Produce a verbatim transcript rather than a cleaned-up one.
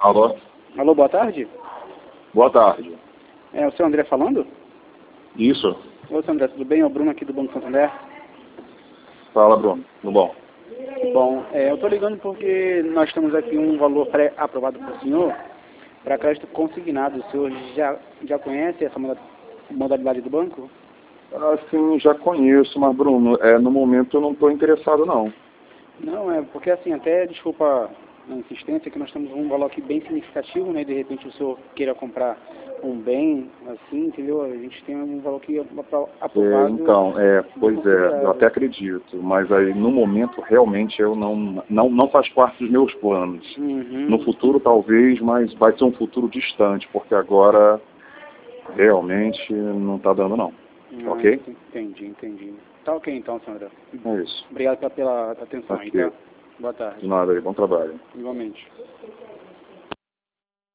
Alô? Alô, boa tarde. Boa tarde. É o seu André falando? Isso. Oi, seu André, tudo bem? É o Bruno aqui do Banco Santander. Fala, Bruno. Tudo bom? Bom, é, eu estou ligando porque nós temos aqui um valor pré-aprovado para o senhor para crédito consignado. O senhor já, já conhece essa moda- modalidade do banco? Assim, já conheço, mas, Bruno, é, no momento eu não estou interessado, não. Não, é porque assim, até desculpa a insistência, que nós temos um valor aqui bem significativo, né? De repente o senhor queira comprar um bem, assim, entendeu? A gente tem um valor que é aprovado. É, então, é, pois é, eu considerável. até acredito, mas aí no momento realmente eu não, não, não faz parte dos meus planos. Uhum. No futuro talvez, mas vai ser um futuro distante, porque agora realmente não está dando não. Ah, Ok? entendi, entendi. Tá ok então, Sandra. É isso. Obrigado pela, pela atenção aí, Ok. tá? Boa tarde. De nada aí, bom trabalho. Igualmente.